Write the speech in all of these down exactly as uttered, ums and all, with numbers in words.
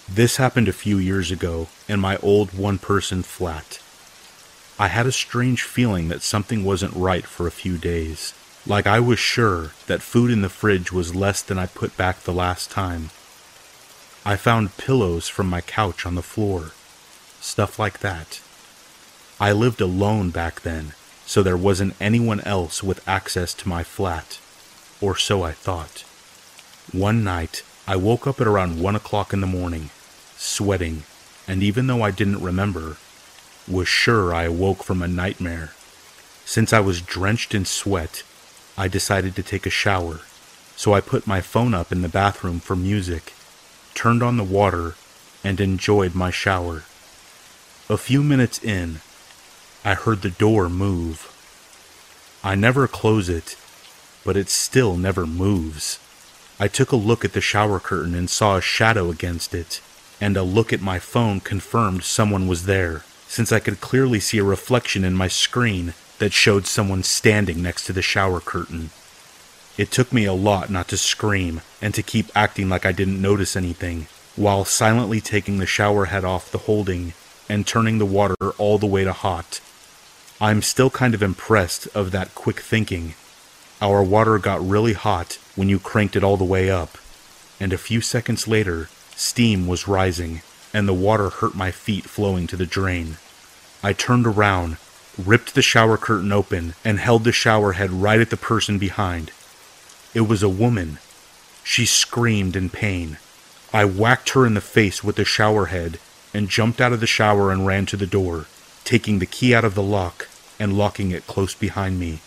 This happened a few years ago in my old one-person flat. I had a strange feeling that something wasn't right for a few days. Like I was sure that food in the fridge was less than I put back the last time. I found pillows from my couch on the floor. Stuff like that. I lived alone back then, so there wasn't anyone else with access to my flat. Or so I thought. One night, I woke up at around one o'clock in the morning, sweating, and even though I didn't remember, was sure I awoke from a nightmare. Since I was drenched in sweat, I decided to take a shower, so I put my phone up in the bathroom for music, turned on the water, and enjoyed my shower. A few minutes in, I heard the door move. I never close it, but it still never moves. I took a look at the shower curtain and saw a shadow against it, and a look at my phone confirmed someone was there, since I could clearly see a reflection in my screen that showed someone standing next to the shower curtain. It took me a lot not to scream and to keep acting like I didn't notice anything, while silently taking the shower head off the holding and turning the water all the way to hot. I'm still kind of impressed of that quick thinking. Our water got really hot when you cranked it all the way up, and a few seconds later, steam was rising, and the water hurt my feet flowing to the drain. I turned around, ripped the shower curtain open, and held the shower head right at the person behind. It was a woman. She screamed in pain. I whacked her in the face with the shower head and jumped out of the shower and ran to the door, taking the key out of the lock and locking it close behind me.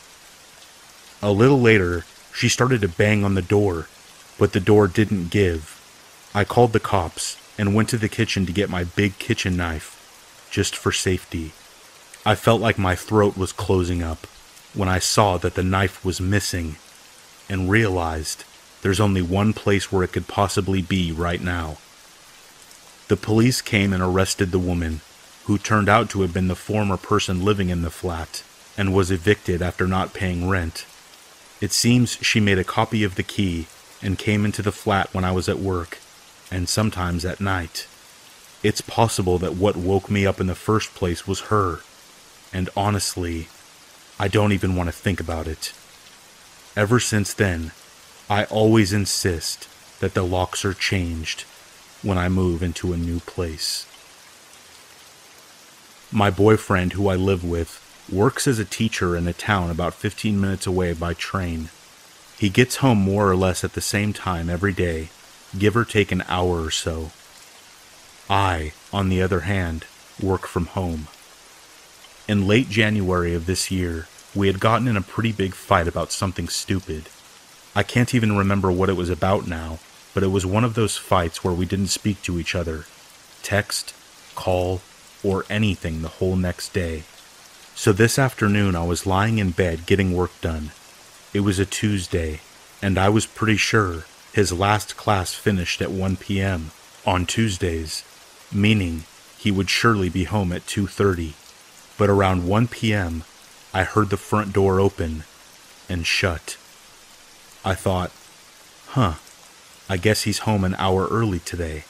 A little later, she started to bang on the door, but the door didn't give. I called the cops and went to the kitchen to get my big kitchen knife, just for safety. I felt like my throat was closing up when I saw that the knife was missing and realized there's only one place where it could possibly be right now. The police came and arrested the woman, who turned out to have been the former person living in the flat and was evicted after not paying rent. It seems she made a copy of the key and came into the flat when I was at work, and sometimes at night. It's possible that what woke me up in the first place was her, and honestly, I don't even want to think about it. Ever since then, I always insist that the locks are changed when I move into a new place. My boyfriend, who I live with, works as a teacher in a town about fifteen minutes away by train. He gets home more or less at the same time every day, give or take an hour or so. I, on the other hand, work from home. In late January of this year, we had gotten in a pretty big fight about something stupid. I can't even remember what it was about now, but it was one of those fights where we didn't speak to each other, text, call, or anything the whole next day. So this afternoon I was lying in bed getting work done. It was a Tuesday, and I was pretty sure his last class finished at one p.m. on Tuesdays, meaning he would surely be home at two thirty. But around one p.m., I heard the front door open and shut. I thought, huh, I guess he's home an hour early today.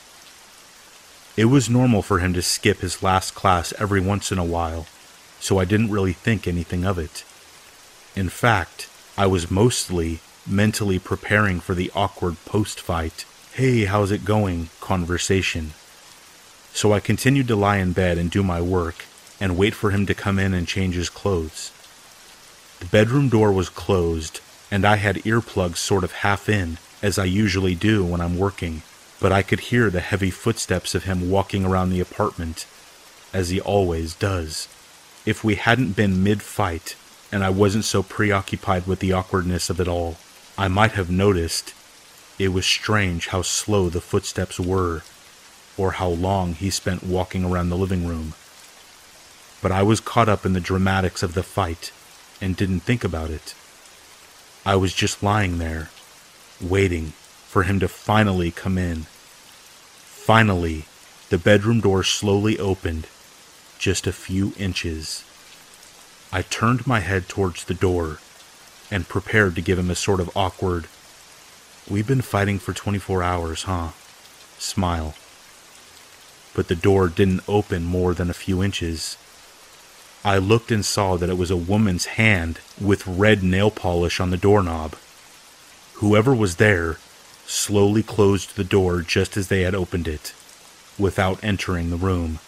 It was normal for him to skip his last class every once in a while, so I didn't really think anything of it. In fact, I was mostly mentally preparing for the awkward post-fight, "Hey, how's it going?" conversation. So I continued to lie in bed and do my work, and wait for him to come in and change his clothes. The bedroom door was closed, and I had earplugs sort of half in, as I usually do when I'm working, but I could hear the heavy footsteps of him walking around the apartment, as he always does. If we hadn't been mid-fight, and I wasn't so preoccupied with the awkwardness of it all, I might have noticed. It was strange how slow the footsteps were, or how long he spent walking around the living room. But I was caught up in the dramatics of the fight, and didn't think about it. I was just lying there, waiting for him to finally come in. Finally, the bedroom door slowly opened, just a few inches. I turned my head towards the door, and prepared to give him a sort of awkward, "We've been fighting for twenty-four hours, huh?" smile. but the door didn't open more than a few inches. I looked and saw that it was a woman's hand with red nail polish on the doorknob. Whoever was there slowly closed the door just as they had opened it, without entering the room.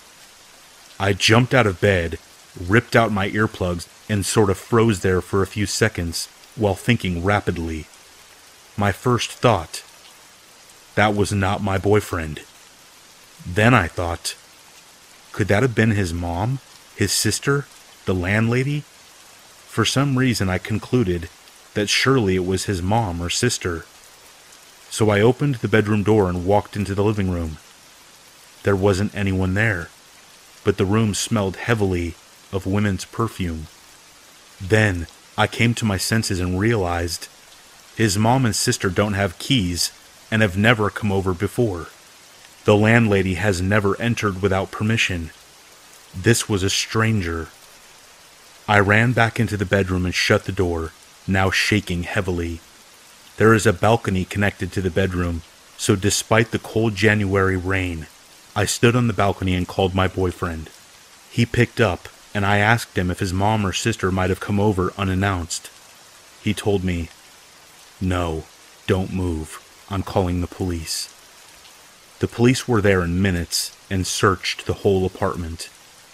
I jumped out of bed, ripped out my earplugs, and sort of froze there for a few seconds while thinking rapidly. My first thought, that was not my boyfriend. Then I thought, could that have been his mom, his sister, the landlady? For some reason I concluded that surely it was his mom or sister. So I opened the bedroom door and walked into the living room. There wasn't anyone there, but the room smelled heavily of women's perfume. Then I came to my senses and realized his mom and sister don't have keys and have never come over before. The landlady has never entered without permission. This was a stranger. I ran back into the bedroom and shut the door, now shaking heavily. There is a balcony connected to the bedroom, so despite the cold January rain, I stood on the balcony and called my boyfriend. He picked up, and I asked him if his mom or sister might have come over unannounced. He told me, "No, don't move. I'm calling the police." The police were there in minutes and searched the whole apartment.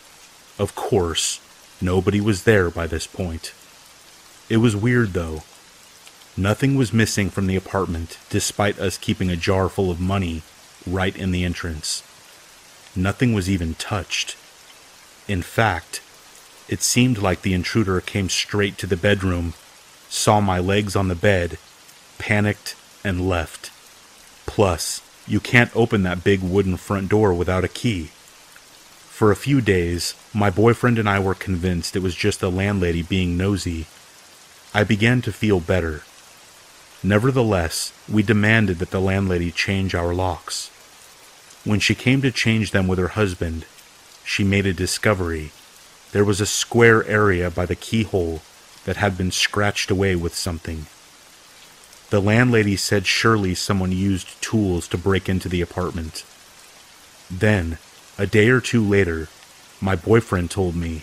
Of course, nobody was there by this point. It was weird, though. Nothing was missing from the apartment, despite us keeping a jar full of money right in the entrance. Nothing was even touched. In fact, it seemed like the intruder came straight to the bedroom, saw my legs on the bed, panicked, and left. Plus, you can't open that big wooden front door without a key. For a few days, my boyfriend and I were convinced it was just the landlady being nosy. I began to feel better. Nevertheless, we demanded that the landlady change our locks. When she came to change them with her husband, she made a discovery. There was a square area by the keyhole that had been scratched away with something. The landlady said surely someone used tools to break into the apartment. Then, a day or two later, my boyfriend told me,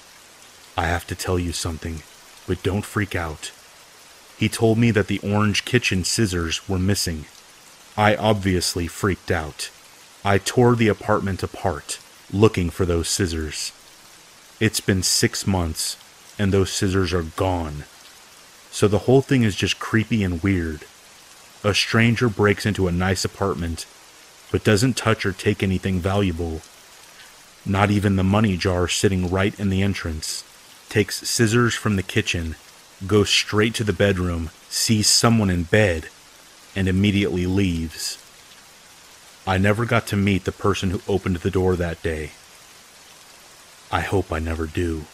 "I have to tell you something, but don't freak out." He told me that the orange kitchen scissors were missing. I obviously freaked out. I tore the apartment apart, looking for those scissors. It's been six months, and those scissors are gone. So the whole thing is just creepy and weird. A stranger breaks into a nice apartment, but doesn't touch or take anything valuable. Not even the money jar sitting right in the entrance. Takes scissors from the kitchen, goes straight to the bedroom, sees someone in bed, and immediately leaves. I never got to meet the person who opened the door that day. I hope I never do.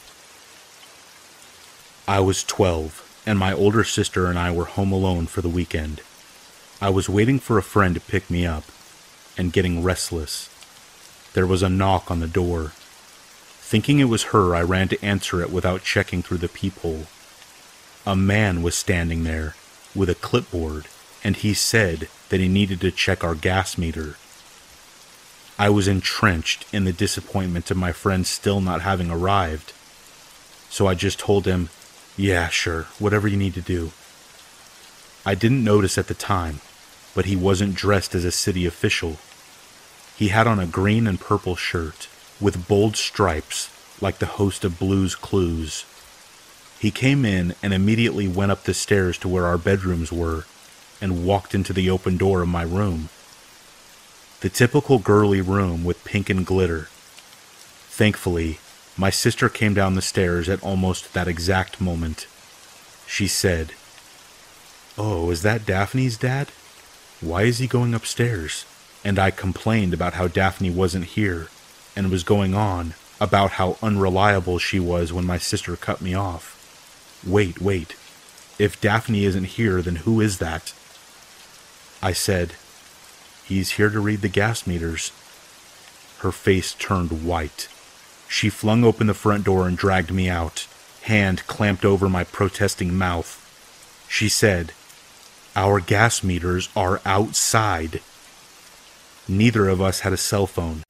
I was twelve, and my older sister and I were home alone for the weekend. I was waiting for a friend to pick me up, and getting restless. There was a knock on the door. Thinking it was her, I ran to answer it without checking through the peephole. A man was standing there, with a clipboard, and he said that he needed to check our gas meter. I was entrenched in the disappointment of my friend still not having arrived, so I just told him, "Yeah, sure, whatever you need to do." I didn't notice at the time, but he wasn't dressed as a city official. He had on a green and purple shirt, with bold stripes like the host of Blue's Clues. He came in and immediately went up the stairs to where our bedrooms were, and walked into the open door of my room. The typical girly room with pink and glitter. Thankfully, my sister came down the stairs at almost that exact moment. She said, "Oh, is that Daphne's dad? Why is he going upstairs?" And I complained about how Daphne wasn't here, and was going on about how unreliable she was when my sister cut me off. Wait, wait. If Daphne isn't here, then who is that? I said, "He's here to read the gas meters." Her face turned white. She flung open the front door and dragged me out, hand clamped over my protesting mouth. She said, "Our gas meters are outside." Neither of us had a cell phone,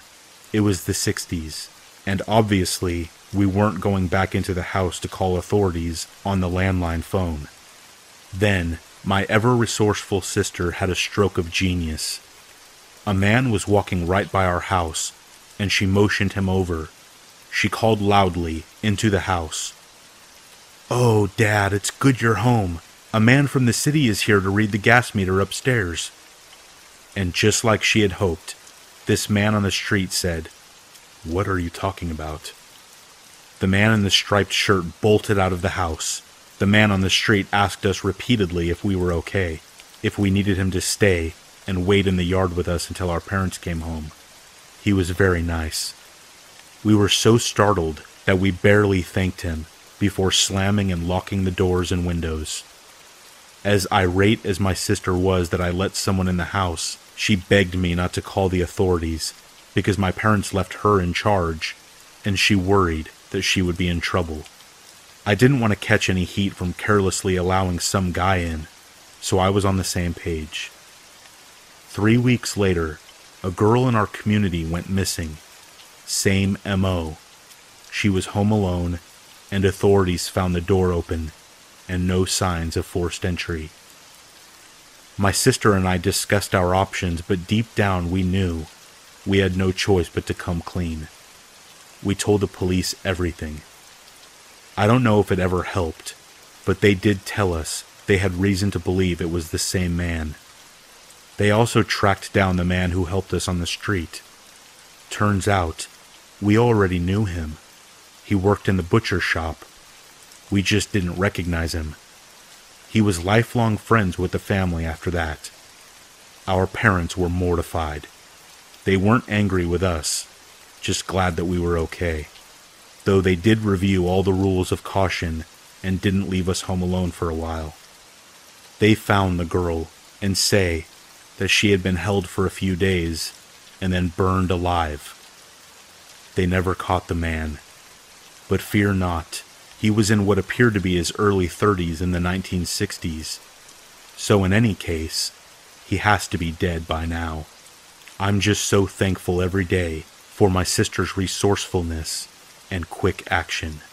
It was the sixties, and obviously we weren't going back into the house to call authorities on the landline phone. Then, my ever-resourceful sister had a stroke of genius. A man was walking right by our house, and she motioned him over. She called loudly into the house. "Oh, Dad, it's good you're home. A man from the city is here to read the gas meter upstairs." And just like she had hoped, this man on the street said, "What are you talking about?" The man in the striped shirt bolted out of the house. The man on the street asked us repeatedly if we were okay, if we needed him to stay and wait in the yard with us until our parents came home. He was very nice. We were so startled that we barely thanked him before slamming and locking the doors and windows. As irate as my sister was that I let someone in the house, she begged me not to call the authorities because my parents left her in charge, and she worried that she would be in trouble. I didn't want to catch any heat from carelessly allowing some guy in, so I was on the same page. Three weeks later, a girl in our community went missing. Same M O. She was home alone, and authorities found the door open and no signs of forced entry. My sister and I discussed our options, but deep down we knew we had no choice but to come clean. We told the police everything. I don't know if it ever helped, but they did tell us they had reason to believe it was the same man. They also tracked down the man who helped us on the street. Turns out, we already knew him. He worked in the butcher shop. We just didn't recognize him. He was lifelong friends with the family after that. Our parents were mortified. They weren't angry with us, just glad that we were okay. Though they did review all the rules of caution and didn't leave us home alone for a while. They found the girl and say that she had been held for a few days and then burned alive. They never caught the man. But fear not, he was in what appeared to be his early thirties in the nineteen sixties. So in any case, he has to be dead by now. I'm just so thankful every day for my sister's resourcefulness and quick action.